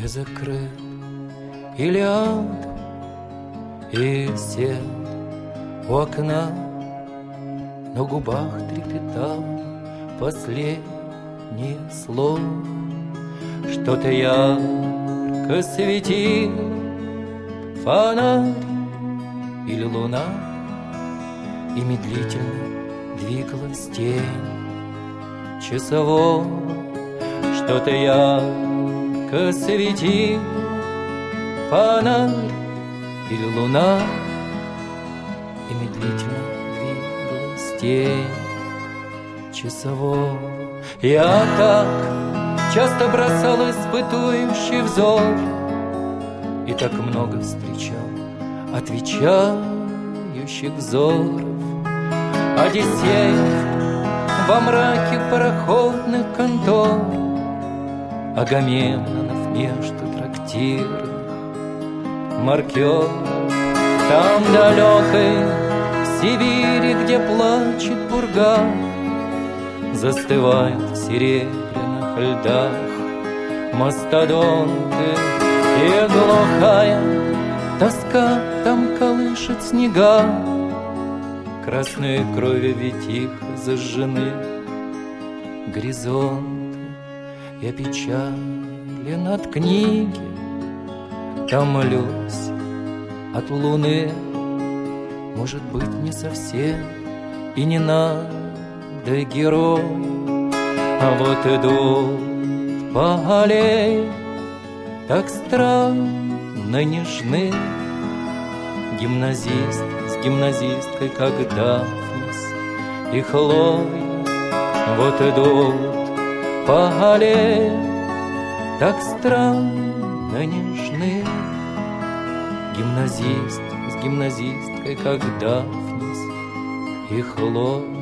Я закрыл и ляг, и сел у окна. На губах трепетало последнее слово. Что-то ярко светил фонарь или луна, и медлительно двигалась тень часового. Что-то ярко светил фонарь или луна, и медлительно двигалась тень часового. Я так часто бросал испытующий взор, и так много встречал отвечающих взоров. Одиссеев во мраке пароходных контор, Агамемнонов между трактирных маркеров. Там далекой Сибири, где плачет пурга, застывают в серебряных льдах мастодонты, и глухая тоска там колышет снега. Красные крови ведь тихо зажжены горизонты. Я печален от книги, томлюсь от луны. Может быть, мне совсем и не надо герой. А вот идут по аллее так странно нежны гимназист с гимназисткой, как Дафнис и Хлоя. Вот идут по аллее так странно нежны гимназист с гимназисткой, как Дафнис и Хлоя.